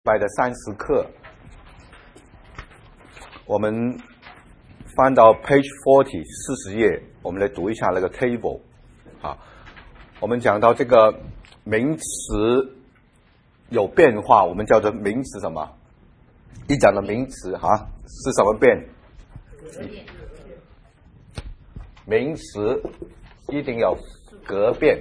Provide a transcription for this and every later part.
拜的30课，我们翻到 page 40页，我们来读一下那个 table。我们讲到这个名词有变化，我们叫做名词什么？一讲的名词是什么变？名词一定要格变。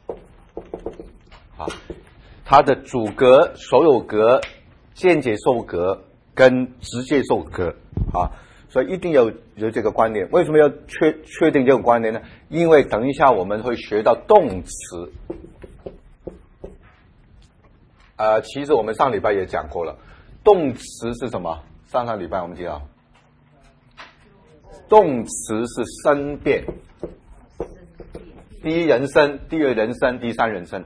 它的主格、所有格、间接受格跟直接受格所以一定要有这个观念。为什么要确定这个观念呢？因为等一下我们会学到动词。其实我们上礼拜也讲过了，动词是什么？上礼拜我们提到，动词是声变，第一人称、第二人称、第三人称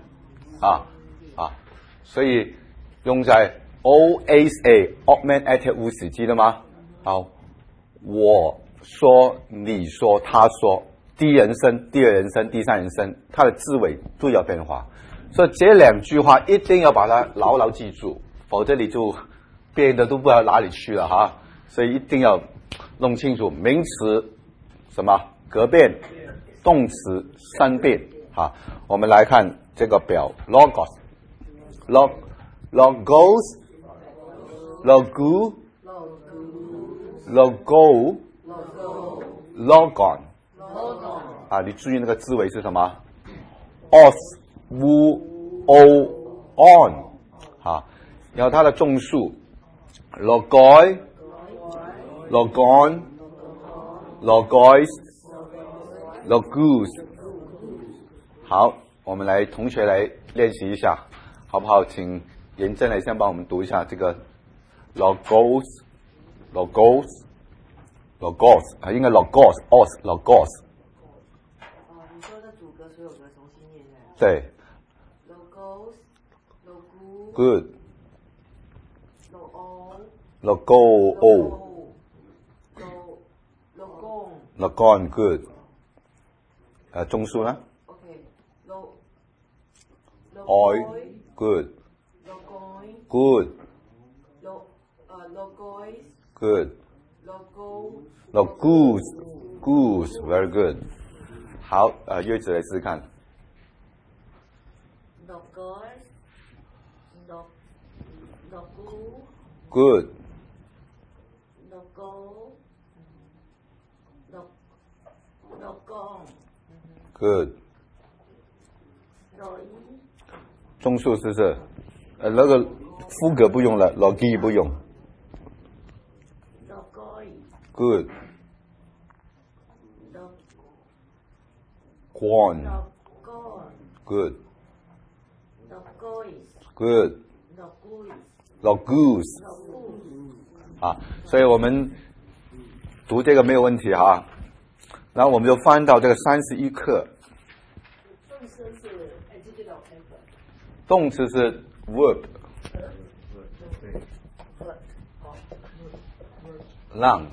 所以用在 OSA augmentative 时记得吗？好，我说、你说、他说，第一人称、第二人称、第三人称，它的字尾都要变化。所以这两句话一定要把它牢牢记住，否则你就变得都不知道哪里去了所以一定要弄清楚名词什么格变，动词声变我们来看这个表 logos。logos, logu, logo, logon 你注意那个字尾是什么 os, u, o, on 然后它的众数 logoi, logon, logois, logus 好，我们来同学来练习一下好不好？请严正来先帮我们读一下这个 logos 应该 logos 你说的主格所有格重新念一下。 对 logos logu good logo logon good 中数呢 oi good good logois good logo goose very good 好月子来试试看 logois logu good logo logon good loi 中数是不是那个副格不用了 logi 不用 logoi good corn good logois good logus 所以我们读这个没有问题然后我们就翻到这个31课动词是 verb noun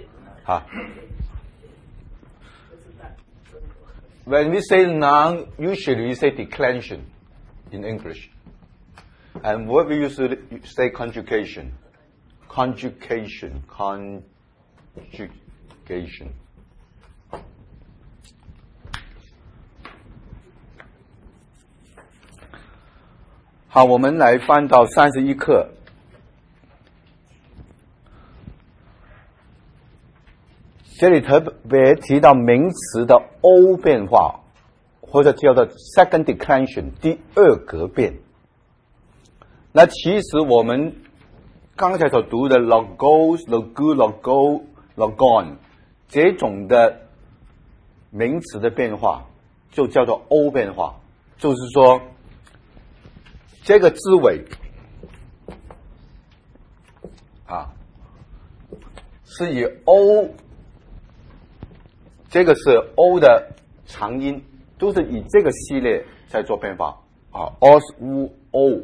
When we say noun, usually we say declension in English. And verb we usually say conjugation. Conjugation. 好，我们来翻到31课。这里特别提到名词的 O 变化，或者叫做 second declension 第二格变。那其实我们刚才所读的 logos, logu, logo, logon 这种的名词的变化，就叫做 O 变化，就是说这个字尾是以 O， 这个是 O 的长音，都是以这个系列在做变化os, u, o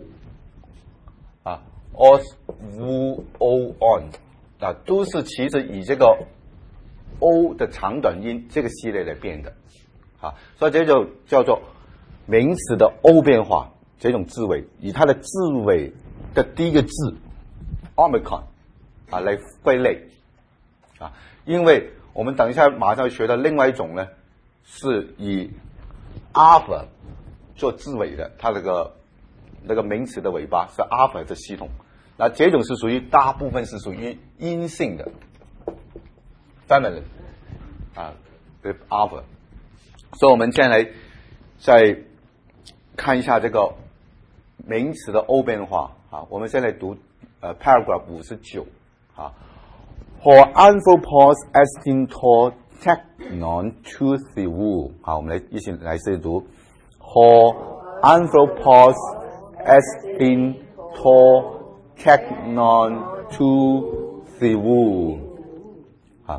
os, u, o, on 都是其实以这个 O 的长短音这个系列来变的所以这就叫做名词的 O 变化，这种字尾以它的字尾的第一个字 omicron 啊来归类啊，因为我们等一下马上学到另外一种呢，是以 alpha 做字尾的，它那个名词的尾巴是 alpha 的系统，那这种是属于大部分是属于阴性的 feminine 啊 with alpha， 所以我们现在来再看一下这个名词的 O 变化啊，我们现在读paragraph 59啊。For anthropos estin to technon to theou， 好，我们一起来试读。For anthropos estin to technon to theou， 好，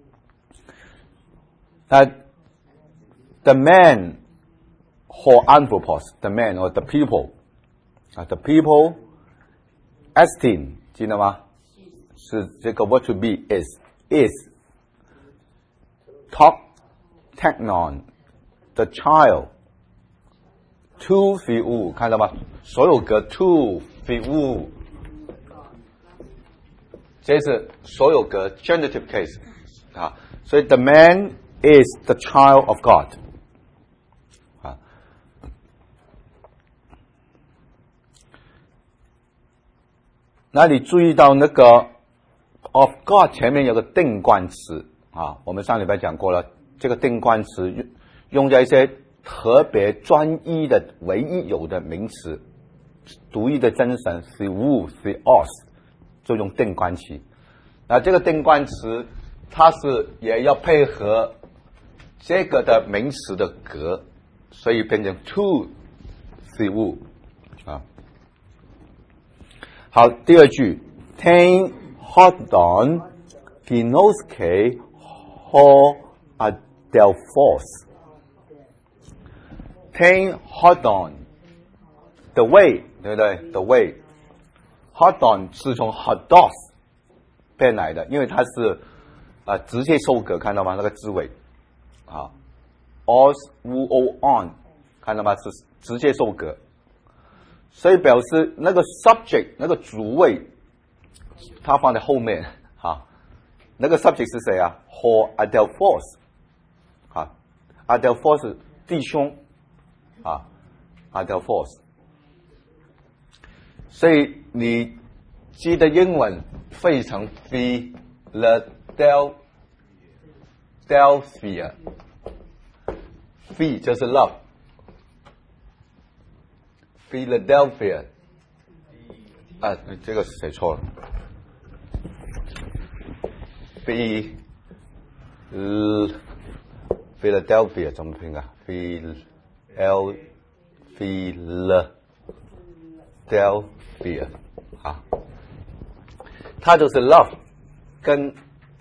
那 the man for anthropos， the man or the people， 啊 the people estin 记得吗？是这个 what to be is top technon the child to theou， 看到吗？所有格 to theou， 这是所有格 genitive case 啊，所以 the man is the child of God 啊。那你注意到那个 of God 前面有个定冠词啊，我们上礼拜讲过了，这个定冠词用在一些特别专一的唯一有的名词，独一的真神 theou theos 就用定冠词。那这个定冠词它是也要配合这个的名词的格，所以变成 to theou 啊。好，第二句 ten hodon ginoske ho adelphos ten hodon the way 对不对 the way hodon 是从 hodos 变来的，因为它是直接收格，看到吗？那个字尾啊 os u o on 看到吗？是直接收格，所以表示那个 subject 那个主谓它放在后面啊，那个 subject 是谁啊 ho adelphos 啊 adelphos 弟兄啊 adelphos， 所以你记得英文非常 Philadelphia Phi 就是 love Philadelphia 啊，这个写错了 Philadelphia 怎么拼啊 Philadelphia 啊，它就是 love 跟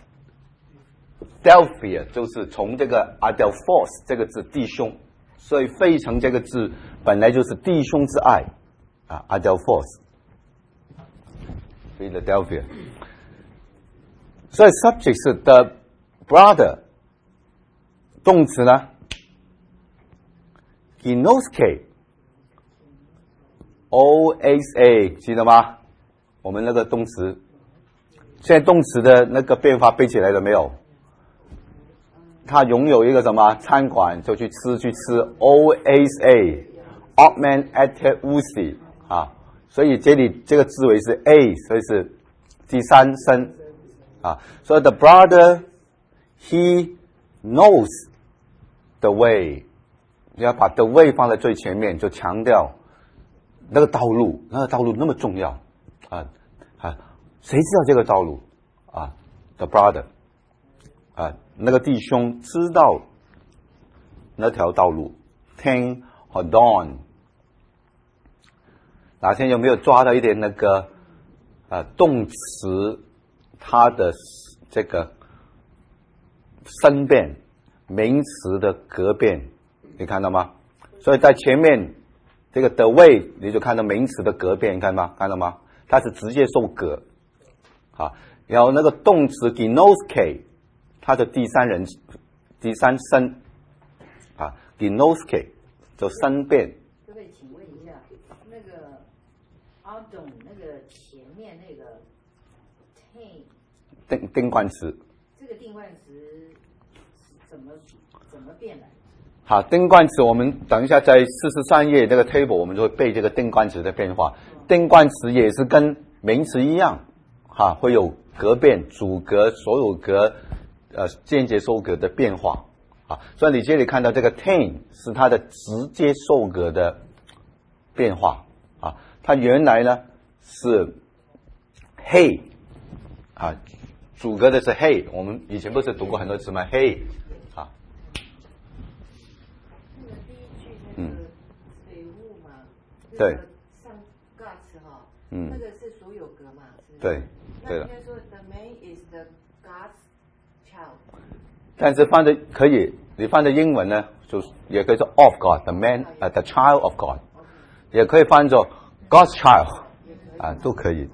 Delphia 就是从这个 adelphos 这个字弟兄，所以费城这个字本来就是弟兄之爱啊 adelphos Philadelphia， 所以 subject 是 the brother， 动词呢 ginoske osa 记得吗？我们那个动词，现在动词的那个变化背起来了没有？他拥有一个什么餐馆，就去吃osa Otman at usi 啊，所以这里这个字尾是 a， 所以是第三声啊，所以 the brother he knows the way， 你要把 the way 放在最前面，就强调那个道路那么重要啊，谁知道这个道路啊 the brother 啊，那个弟兄知道那条道路 ten hodon， 哪天有没有抓到一点那个动词它的这个声变，名词的格变，你看到吗？所以在前面这个 the way 你就看到名词的格变，你看到吗？它是直接受格啊，然后那个动词 ginoske 它的第三声啊 ginoske 就声变。 可不可以请问一下，那个阿董那个前面那个 tame 定冠词。 这个定冠词是怎么变来的？ 好，定冠词我们等一下在43页这个 table 我们就会背这个定冠词的变化。定冠词也是跟名词一样，会有格变、主格、所有格、间接受格的变化。所以你这里看到这个 tame 是它的直接受格的变化。它原来呢是 hey 主格的是 hey， 我们以前不是读过很多次吗 hey 那个第一句那个水雾嘛， 对， 上 guts 哈， 那个是所有格嘛，是对，对了。 那应该说 the man is the God's child。 但是翻的可以，你翻的英文呢，就也可以说 of God，the man， the child of God， 也可以翻作 God's child， 都可以。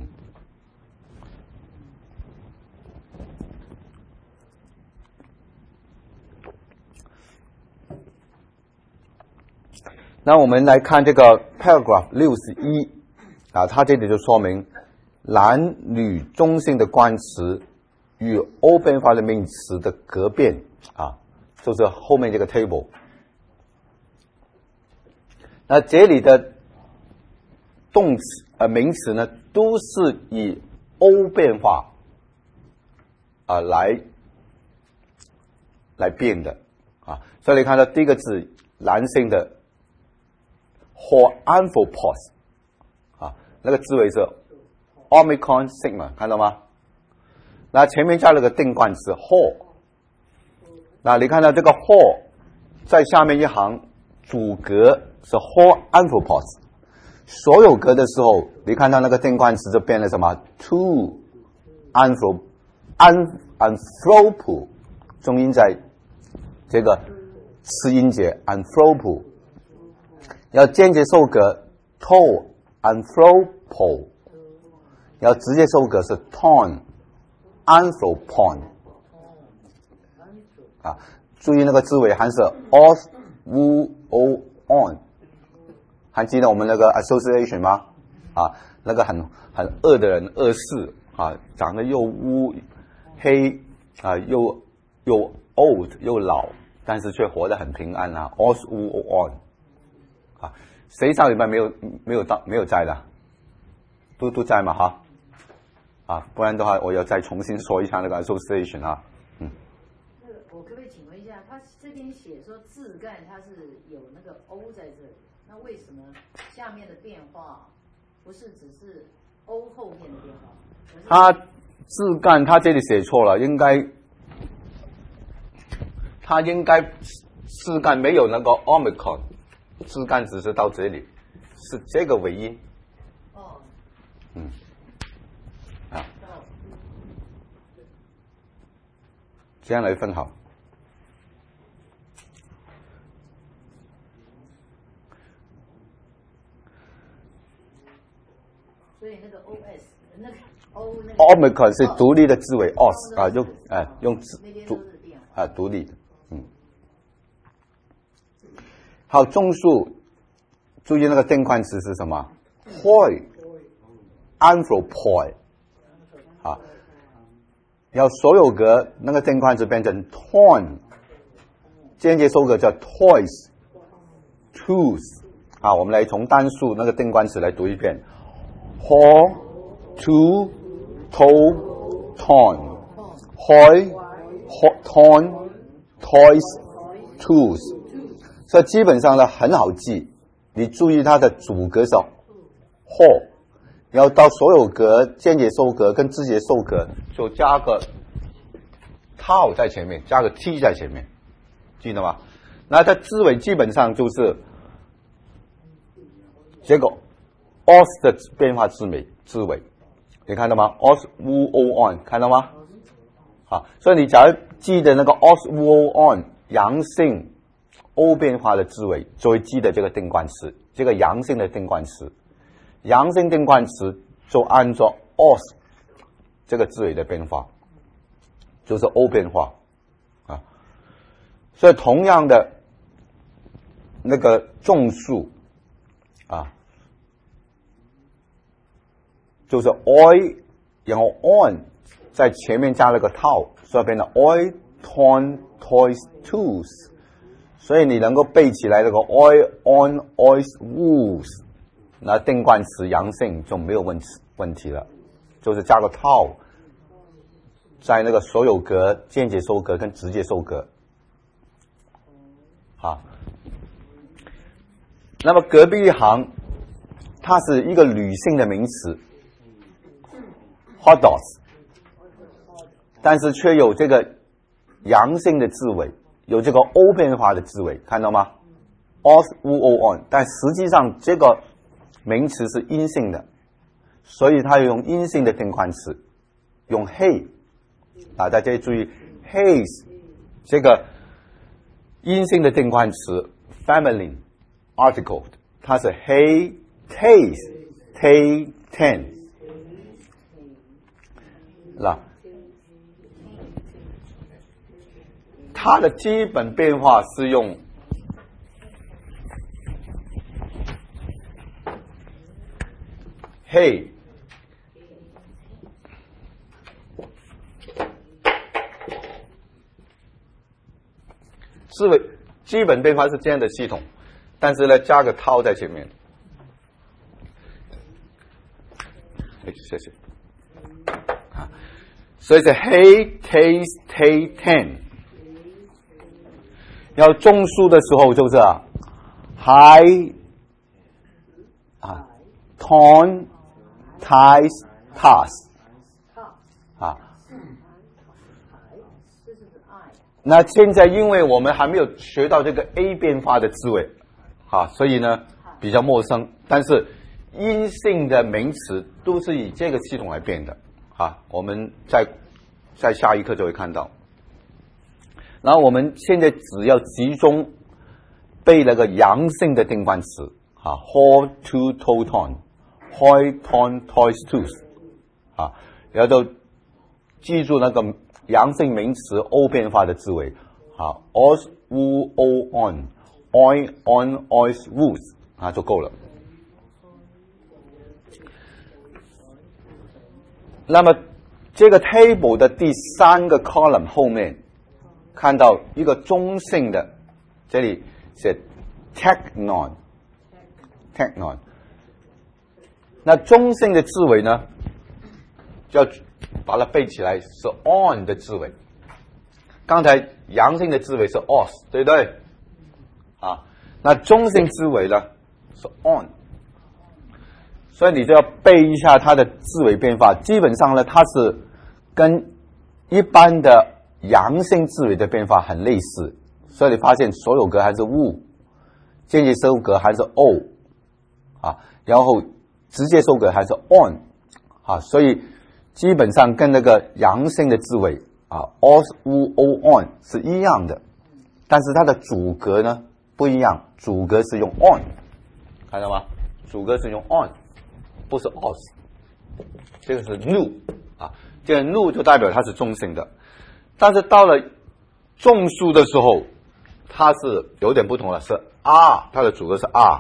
那我们来看这个 paragraph 61，它这里就说明男女中性的冠词与欧变化的名词的格变，就是后面这个 table。那这里的动词名词呢，都是以欧变化来变的所以你看到第一个字男性的 Horanthropos 那个字尾是 Omicron Sigma， 看到吗？那前面加了个定冠词 Hor， 那你看到这个 Hor 在下面一行主格是 Horanthropos， 所有格的时候你看到那个定冠词就变了什么 To Anthropo， 重音在这个次音节 Anthropo， 要间接受格 To Anthropo， 要直接受格是 Ton Anthropon， 注意那个字尾还是 os u o on， 还记得我们那个 association 吗？那个很恶的人，恶士长得又乌黑又 old 又老，但是却活得很平安os u o on。谁上礼拜没有在的？都在吗？不然的话我要再重新说一下那个 association 那个我可不可以请问一下，他这边写说字干它是有那个 O 在这里，那为什么下面的变化不是只是 O 后面的变化？ 他字干他这里写错了，他应该字干没有那个 omicron， 字干只是到这里，是这个尾音。这样来分好。 所以那个 OS 那个 O 那个 omicron 是独立的字尾 os 用独立的。好，众数注意那个定冠词是什么 ？hoi anthropoi 要所有格那个定冠词变成 ton， 间接收格叫 toys tools 我们来从单数那个定冠词来读一遍 ho to to ton hoi ton toys tools， 所以基本上呢很好记，你注意它的主格是 ho，要到所有格、间接受格跟直接受格，就加个 tau 在前面，加个 t 在前面，记得吗？那它字尾基本上就是这个 os 的变化字尾，你看到吗 ？os u o on 看到吗？所以你假如记得那个 os u o on 阳性 o 变化的字尾，就会记得这个定冠词，这个阳性的定冠词。阳性定冠词就按照 os 这个字尾的变化，就是 o 变化所以同样的那个众数就是 oi， 然后 on 在前面加了个套，所以变成 oi ton toys tools。所以你能够背起来这个 oi on ois woos， 那定冠词阳性就没有问题了，就是加个套，在那个所有格、间接收格跟直接收格。好，那么隔壁一行，它是一个女性的名词 hot dogs， 但是却有这个阳性的字尾，有这个 o 变化的字尾，看到吗 ？os u o on， 但实际上这个名词是阴性的，所以它用阴性的定冠词，用 hey 啊，大家注意 hays 这个阴性的定冠词 feminine article， 它是 hey taste tay ten 那它的基本变化是用嘿，思维基本变化是这样的系统，但是呢加个套在前面。谢谢。所以是 hey taste tay ten。要中数的时候就是high ton ties tas 那现在因为我们还没有学到这个 A 变化的字尾所以呢比较陌生，但是阴性的名词都是以这个系统来变的我们在下一课就会看到。然后我们现在只要集中背那个阳性的定冠词hoi to to ton hoi ton toys tools 然后就记住那个阳性名词 o 变化的字尾os u o on oi on ois woos 就够了。那么这个 table 的第3个 column 后面看到一个中性的，这里是 technon， 那中性的字尾呢，就要把它背起来，是 on 的字尾。刚才阳性的字尾是 os， 对不对？那中性字尾呢是 on， 所以你就要背一下它的字尾变化。基本上呢，它是跟一般的阳性字尾的变化很类似，所以你发现所有格还是 u， 间接收格还是 o， 然后直接收格还是 on， 所以基本上跟那个阳性的字尾os u o on 是一样的，但是它的主格呢不一样，主格是用 on， 看到吗？主格是用 on， 不是 os， 这个是 nu， 这个 nu 就代表它是中性的。但是到了众数的时候，它是有点不同了，是 r， 它的主格是 r，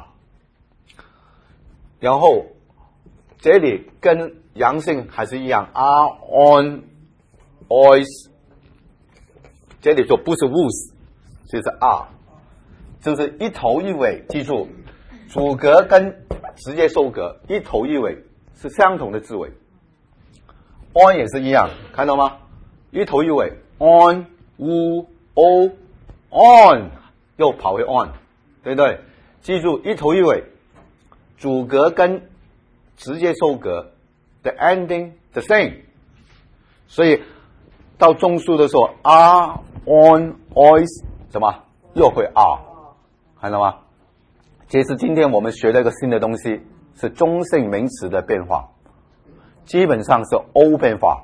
然后这里跟阳性还是一样 r on ois， 这里就不是 woos， 就是 r， 就是一头一尾，记住主格跟直接收格一头一尾是相同的字尾。 on 也是一样，看到吗？一头一尾 on u o on 又跑回 on， 对不对？记住一头一尾，主格跟直接收格 the ending the same， 所以到中数的时候 r on ois 什么又会 r， 看到吗？这是今天我们学的一个新的东西，是中性名词的变化，基本上是 o 变化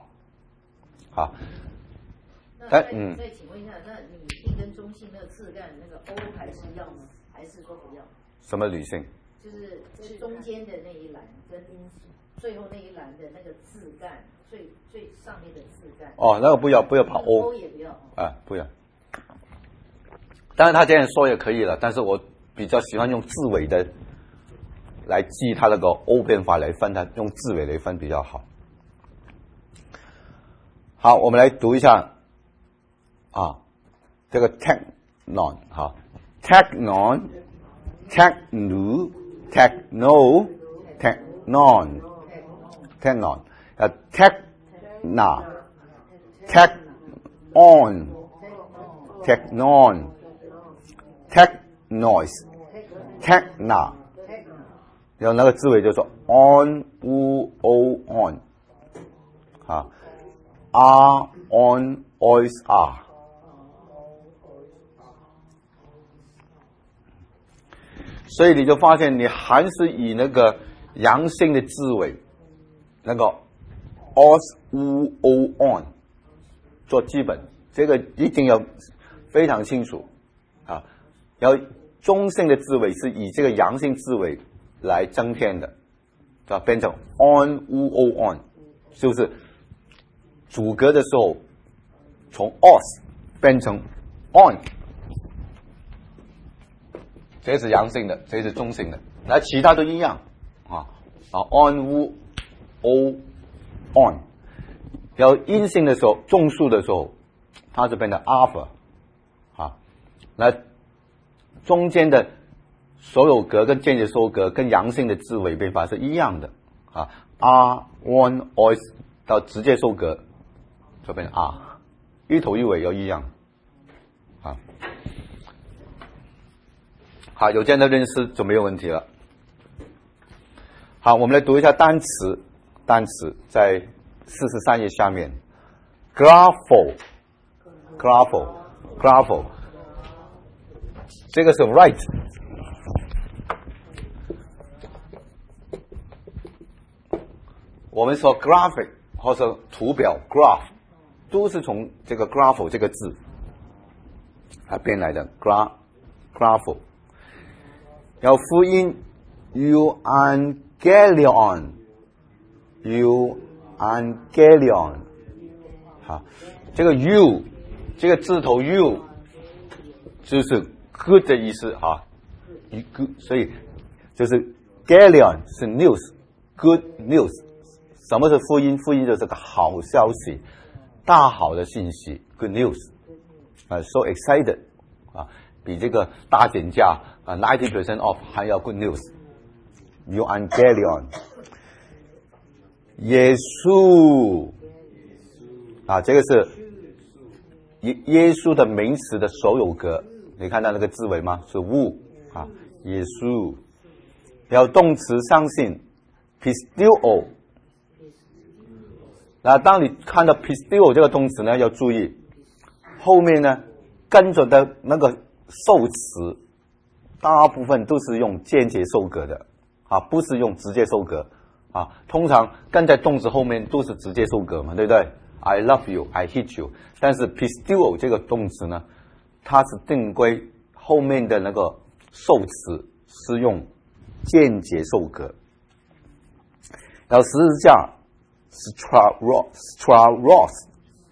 再请问一下，那女性跟中性那个字干那个 o 还是要吗？还是说不要？ 什么女性？ 就是中间的那一栏跟最后那一栏的那个字干，最上面的字干。 那个不要跑 o 也不要不要。当然他这样说也可以了，但是我比较喜欢用字尾的来记它那个 O 变法来分它，用字尾来分比较好。好，我们来读一下这个 technon 哈 technon techno techno technon technon techna tech on technon tech noise techna， 然后那个字尾就说 on u o on r on ois r。所以你就发现你还是以那个阳性的字尾那个 os u o on 做基本，这个一定要非常清楚然后中性的字尾是以这个阳性字尾来增添的，变成 on u o on， 就是主格的时候从 os 变成 on， 这是阳性的，这是中性的，那其他都一样on u o on。然后阴性的时候，众数的时候，它就变成 alpha 那中间的所有格跟间接收格跟阳性的字尾变法是一样的r on ois 到直接收格就变成 r， 一头一尾又一样好，有这样的认识就没有问题了。好，我们来读一下单词在43页下面 graphol 这个是 right， 我们说 graphic 或者图表 graph 都是从这个 graphol 这个字变来的 graphol。然后复音 euangelion 这个 u 这个字头 u 就是 good 的意思所以就是 galion 是 news good news。 什么是福音？福音就是个好消息，大好的信息 good news so excited 比这个大减价90% off 还要 good news。 euangelion 耶稣这个是耶稣的名词的所有格，你看到那个字尾吗？是 u 耶稣。然后动词相信 pisteuo， 那当你看到 pisteuo 这个动词呢，要注意后面呢跟着的那个受词大部分都是用间接受格的不是用直接受格通常跟在动词后面都是直接受格嘛，对不对？ I love you, I hate you。 但是 pisteuo 这个动词呢，它是定规后面的那个受词是用间接受格。然后十字架 stravros，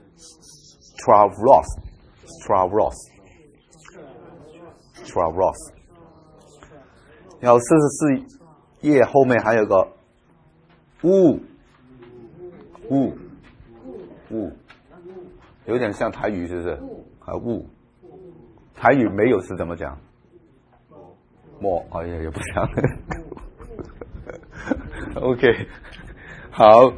然后44页后面还有个物，有点像台语，是不是？物，台语没有是怎么讲？也不像。OK， 好，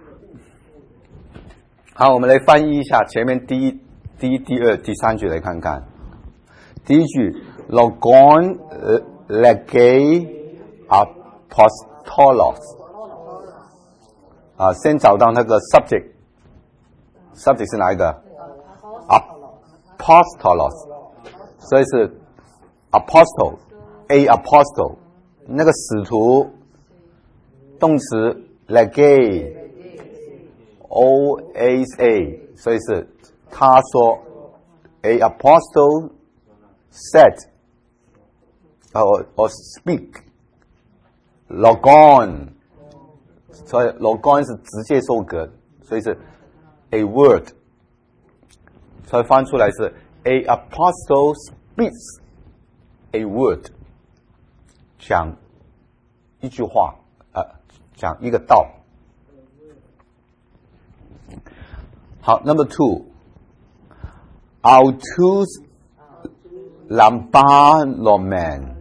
我们来翻译一下前面第一、第二、第三句来看看。第一句 ，logon legay apostolos， 先找到那个 subject 是哪一个 ？apostolos， 所以是 apostle a apostle， 那个使徒动词 legay oasa， 所以是他说 a apostle said or speak logon， 所以 logon 是直接受格，所以是 a word， 所以翻出来是 a apostle speaks a word， 讲一句话，讲一个道。好 ，Number two，autus lambanomen，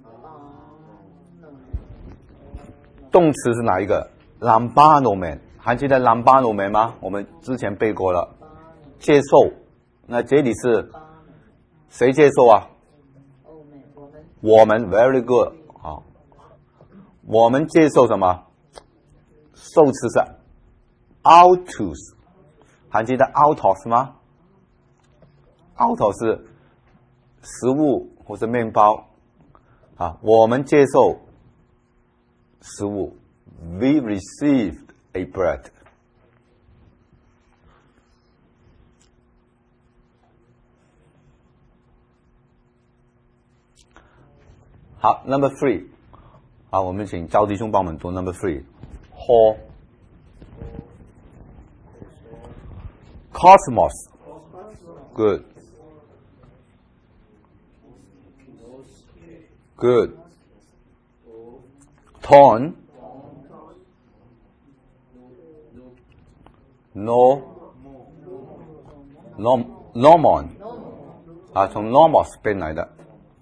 动词是哪一个 ？lambanomen， 还记得 lambanomen 吗？我们之前背过了，接受。那这里是谁接受啊？我们 very good， 好，我们接受什么？受词是 autus， 还记得 autos 吗 ？autos 是食物或是面包啊，我们接受食物 ，we received a bread。好 ，Number three， 好，我们请招弟兄帮我们读 Number three，Hall Cosmos good good Ton No Nomon 啊，从 Nomos 变来的。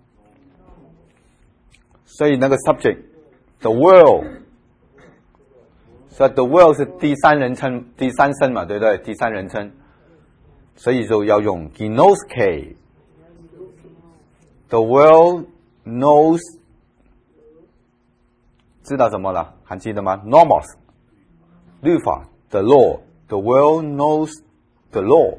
所以那个 subject the world， 所以 the world 是第三人称第三身嘛，对不对？第三人称，所以就要用 ginoske。The world knows， 知道什么了？还记得吗 ？Nomos 律法 the law， the world knows the law。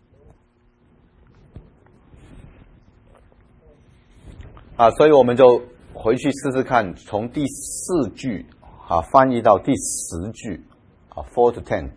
啊，所以我们就回去试试看，从第4句啊翻译到第10句啊 ，4 to 10。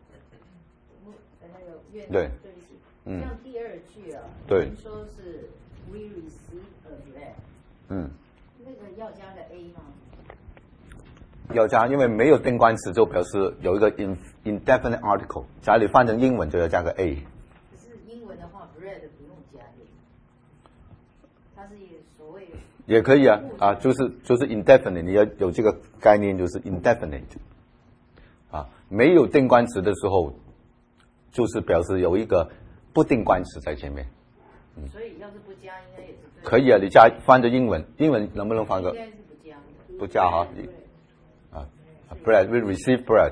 对， 像第2句啊， 对， 说是 we receive a bread， 那个要加个 a 吗？ 要加，因为没有定冠词就表示有一个 indefinite article， 假如你翻成英文就要加个 a。 可是英文的话 bread 不用加 a， 它是所谓也可以啊，就是 indefinite， 你要有这个概念，就是 indefinite 啊，没有定冠词的时候，就是表示有一个不定冠词在前面。 所以要是不加，应该也是对。 可以啊，你加翻着英文能不能翻个？ 应该是不加的。 不加哈，bread we receive bread。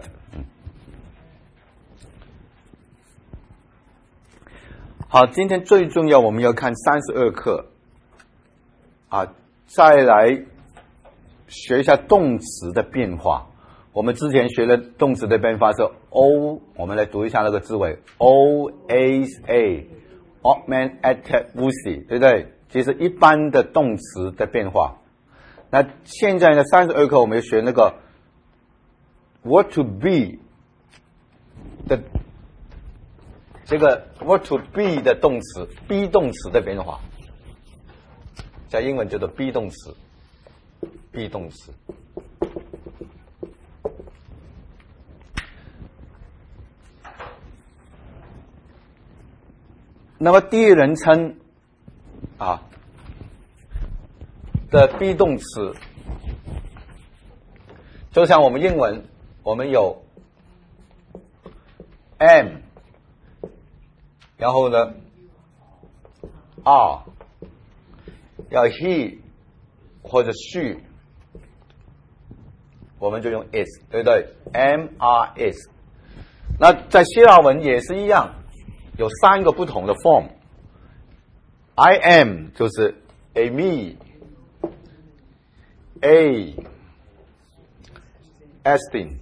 好，今天最重要我们要看32课啊。再来学一下动词的变化。我们之前学的动词的变化是 o， 我们来读一下那个字尾 o a a augment add wusi， 对不对？这是一般的动词的变化。那现在呢，32课我们要学那个 word to be 的这个 word to be 的动词 be 动词的变化。在英文叫做 be 动词 ，be 动词。那么第一人称啊的 be 动词，就像我们英文，我们有 am， 然后呢 are。要 he 或者 she， 我们就用 is， 对不对 ？am are is。那在希腊文也是一样，有3个不同的 form。I am 就是 a me，a estin。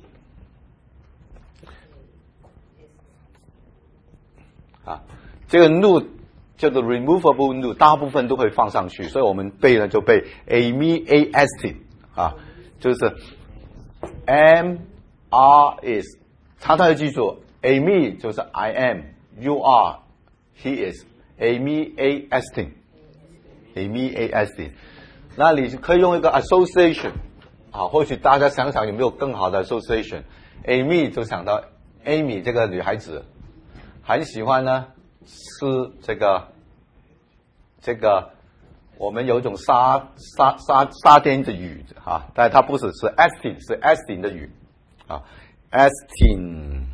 啊，这个 nu。叫做 removable nu， 大部分都会放上去，所以我们背呢就背 a me a estin 啊，就是 am are is， 常常要记住 a me 就是 I am， you are he is， a me a estin， a me a estin。那你可以用一个 association 啊，或许大家想想有没有更好的 association。a me 就想到 Amy 这个女孩子很喜欢呢吃这个我们有一种沙甸的语啊，但它不是 Estin， 是 Estin 的语啊 ，Estin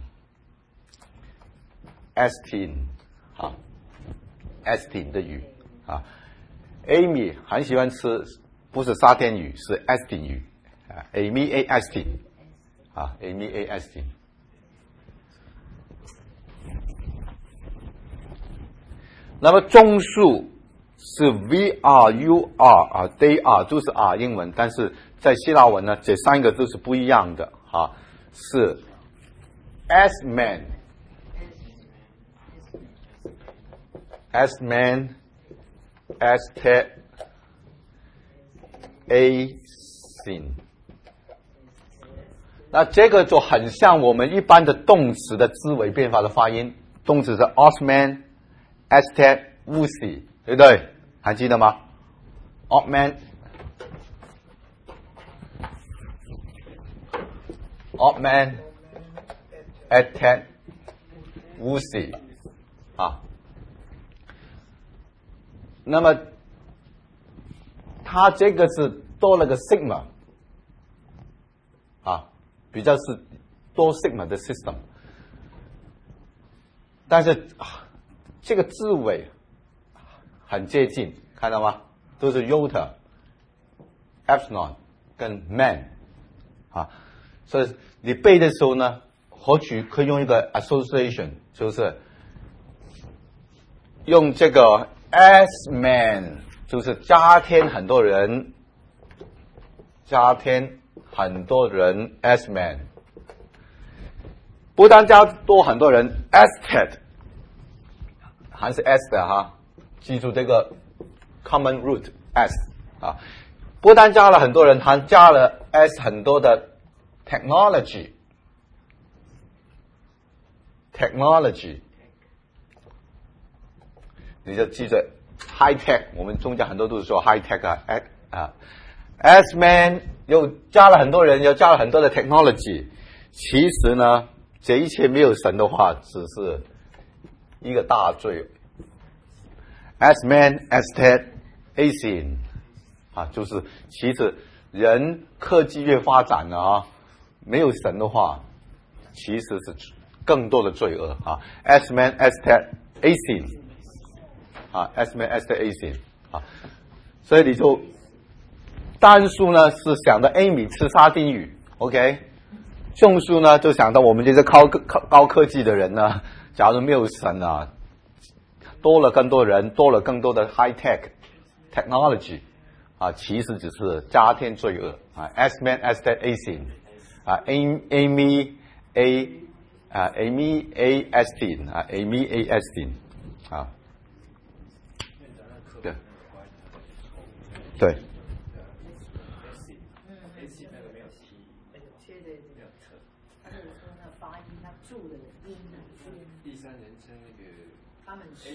啊 ，Estin 的语啊 ，Amy 很喜欢吃，不是沙甸鱼，是 Estin 鱼啊 ，Amy A Estin 啊 ，Amy A Estin。那么中数是 VRUR 啊 ，they are 都是 R 英文，但是在希腊文呢，这三个都是不一样的啊，是 S-man、Estet、Asin。那这个就很像我们一般的动词的字尾变化的发音，动词是 Osman、Estet、Usi， 对不对？还记得吗 ？Osman、Estet、Usi 啊。那么它这个是多了个 sigma 啊，比较是多 sigma 的 system， 但是这个字尾很接近，看到吗？都是 iota、epsilon 跟 man 啊，所以你背的时候呢，或许可以用一个 association， 就是用这个 S-man， 就是加添很多人 S-man， 不但加多很多人 Estet， 还是 S 的哈。记住这个 common root S 啊，不但加了很多人，还加了 S 很多的 technology， 你就记着 high tech， 我们中间很多都是说 high tech 啊 ，S-man 又加了很多人，又加了很多的 technology， 其实呢，这一切没有神的话，只是一个大罪。S-man, Estet, Asin 啊，就是其实人科技越发展了啊，没有神的话，其实是更多的罪恶啊。S-man, Estet, Asin 啊 ，S-man, Estet, Asin 啊，所以你就单数呢是想到 Amy 吃沙丁鱼 ，OK， 众数呢就想到我们这些高科技的人呢，假如没有神啊。多了更多人，多了更多的 high tech technology 啊，其实只是加添罪恶啊。S-man, Estet, Asin 啊 ，Amy A Estin 啊 ，Amy A Estin 啊，对对。 第三人称那个他们是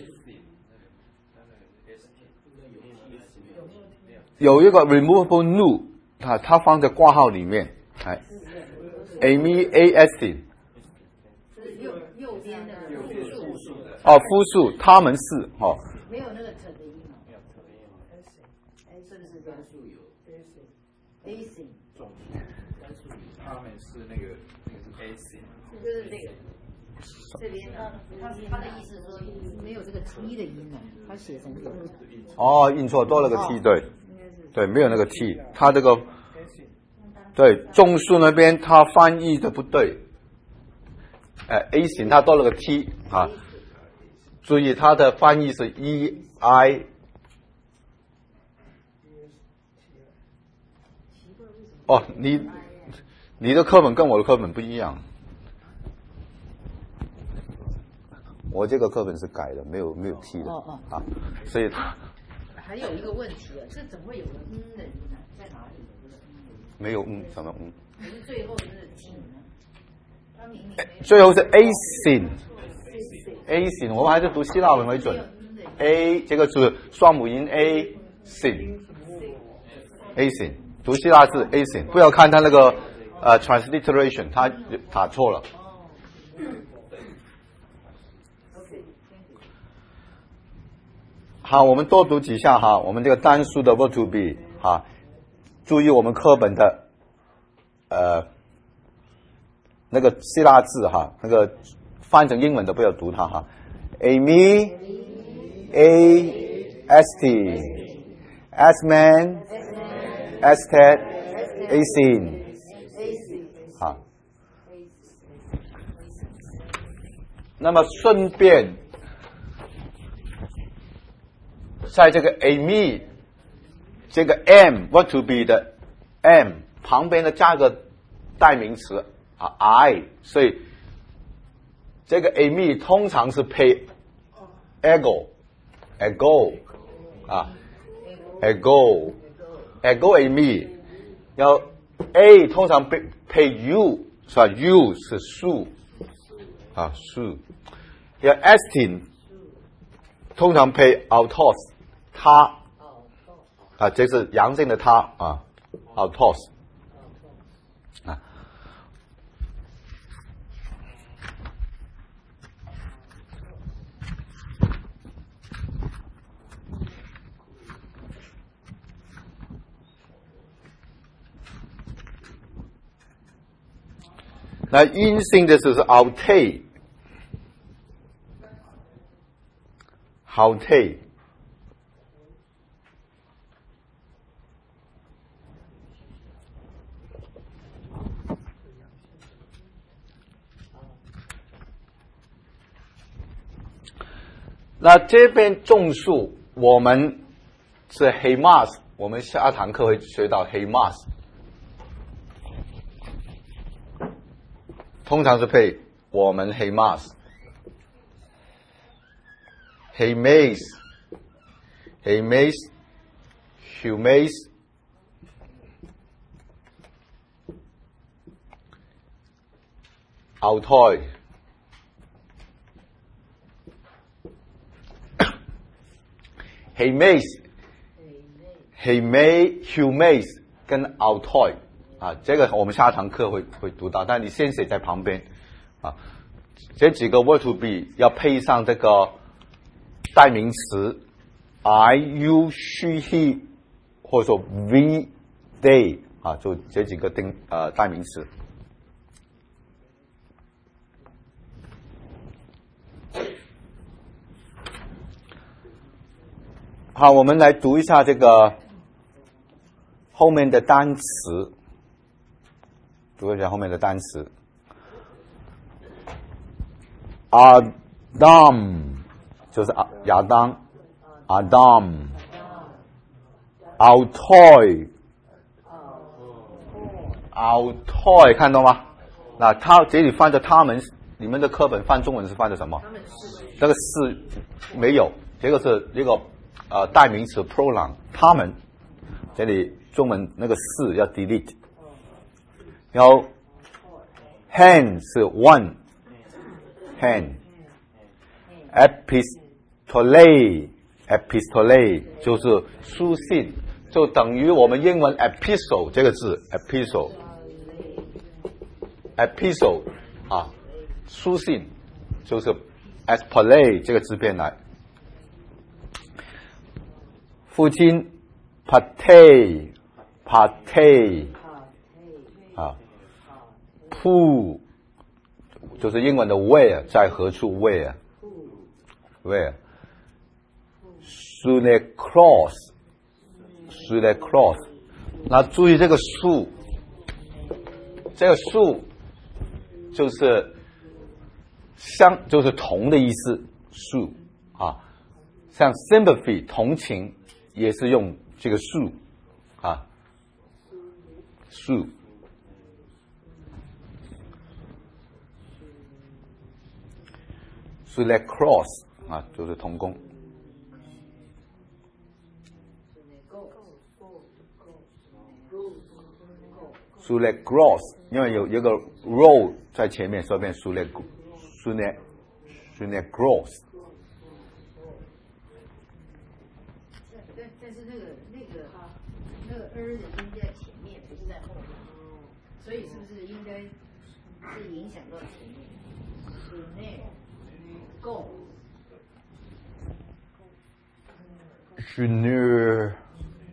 有一个 removable nu， 它放在括号里面，哎 ，Amy A Estin， 右边的复数的哦，复数，他们是哦， 没有那个 t 的音哦， 没有特的音， 是不是这样？ 单数有 Asin， 众数，单数有，他们是那个是 Asin， 就是这个这边呢，他的意思说没有这个 t 的音呢，他写成有。 哦，印错，多了个 t， 对，对，没有那个 t， 他这个对众数那边他翻译的不对，A 型他多了个 t 啊，注意他的翻译是 EI。哦，你的课本跟我的课本不一样，我这个课本是改的，没有 T 的啊，所以它还有一个问题啊，这怎么会有个的音呢？在哪里有这个没有什么可是最后是 T 呢？它明明最后是 Asin， 我们还是读希腊文为准。A 这个是双母音 Asin， 读希腊是 Asin， 不要看它那个transliteration， 它打错了。 好，我们多读几下哈。我们这个单数的 verb to be 哈，注意我们课本的那个希腊字哈，那个翻成英文的不要读它哈。Amy, Ast, Asman, Astet, Asin。好，那么顺便在这个 Amy 这个 am what to be 的 am 旁边呢加个代名词啊 I， 所以这个 Amy 通常是配 ego 啊 ego Amy， 要 A 通常配 you 是吧 ？you 是树啊树，要 Estin 通常配 autos 他啊，这是阳性的他啊 autos 啊。那阴性的是 aute， 那这边种树我们是 hemas， 我们下堂课会学到 hemas， 通常是配我们 hemas humes autoi humes 跟 autoi 啊，这个我们下堂课会读到，但你先写在旁边啊。这几个 word to be 要配上这个代名词 I, you, she, he， 或者说 we, they 啊，就这几个代名词。好，我们来读一下这个后面的单词，读一下后面的单词。Adam 就是亚当 ，Adam。Autoi 看到吗？那他这里翻的他们，你们的课本翻中文是翻的什么？这个是没有，这个是一个代名词 pronoun， 他们这里中文那个是要 delete， 然后 hand 是 one hand， epistole 就是书信，就等于我们英文 epistle 这个字 epistle 啊，书信就是 espole 这个字变来。父亲 pate 啊 ，who 就是英文的 where， 在何处 where through the cross， 那注意这个树，这个树就是就是同的意思，树啊，像 sympathy 同情也是用这个树啊，树。through the cross 啊，就是同工。through the cross， 因为有一个 road 在前面，所以变 through the cross。 但是那个的音在前面，不是在后面，所以是不是应该是影响到前面？是那go Schnur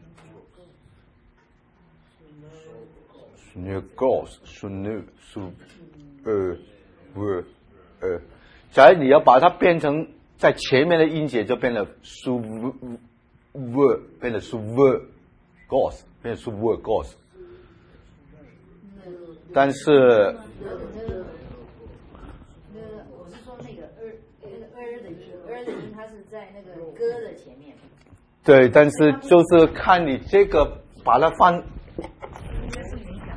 Goss Schnur假如你要把它变成在前面的音节，就变了 su变了 su goss 变成 su goss。但是我是说那个的音，它是在那个歌的前面。 对，但是就是看你这个把它放。 应该是冥想，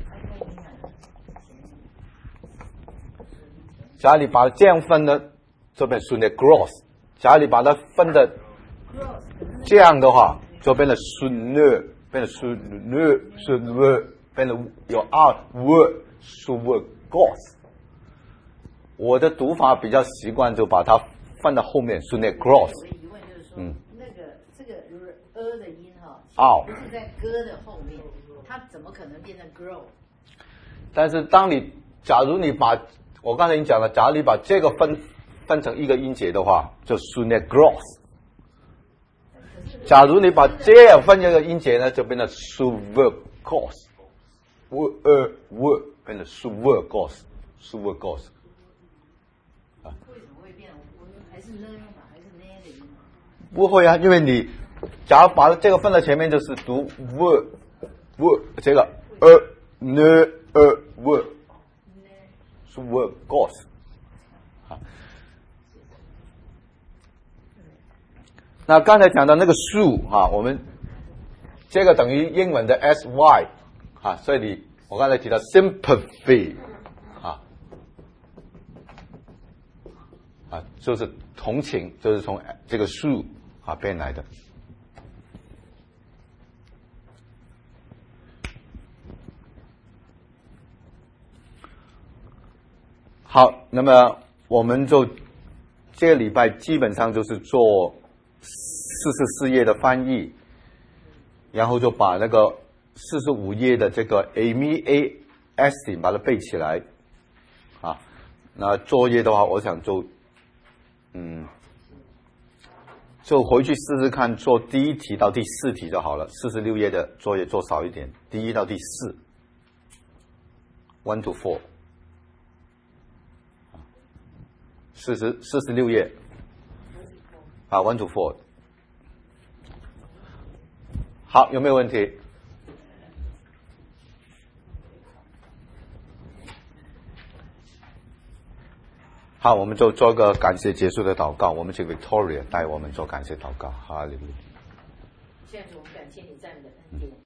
假如你把它这样分的，就变 sunne gross。假如你把它分的这样的话，就变成 sunne， 变成 sunne， 变成有word sunne gross。我的读法比较习惯，就把它放到后面 sunne gross。 我的疑问就是说，那个这个的音哈，不是在歌的后面，它怎么可能变成 grow？ 但是假如你把我刚才已经讲了，假如你把这个分成一个音节的话，就 sunne gross。假如你把这样分一个音节呢，就变成 suver gross。变成 suver gross。suver gross。 为什么会变？还是呢用法，还是呢的音？ 不会啊，因为你假如把这个分到前面，就是读 这个suver gross。那刚才讲到那个树我们这个等于英文的 sy 所以我刚才提到 sympathy 就是同情，就是从这个树变来的。好，那么我们就这个礼拜基本上就是做44页的翻译，然后就把那个45页的这个 Amy Astin 把它背起来那作业的话，我想就回去试试看，做第一题到第4题就好了。46页的作业做少一点，第1到第4 1 to 4 46页1 to 4。好，有没有问题？好，我们就做个感谢结束的祷告。我们请 Victoria 带我们做感谢祷告。哈利路亚。 现在我们感谢你在你的恩典。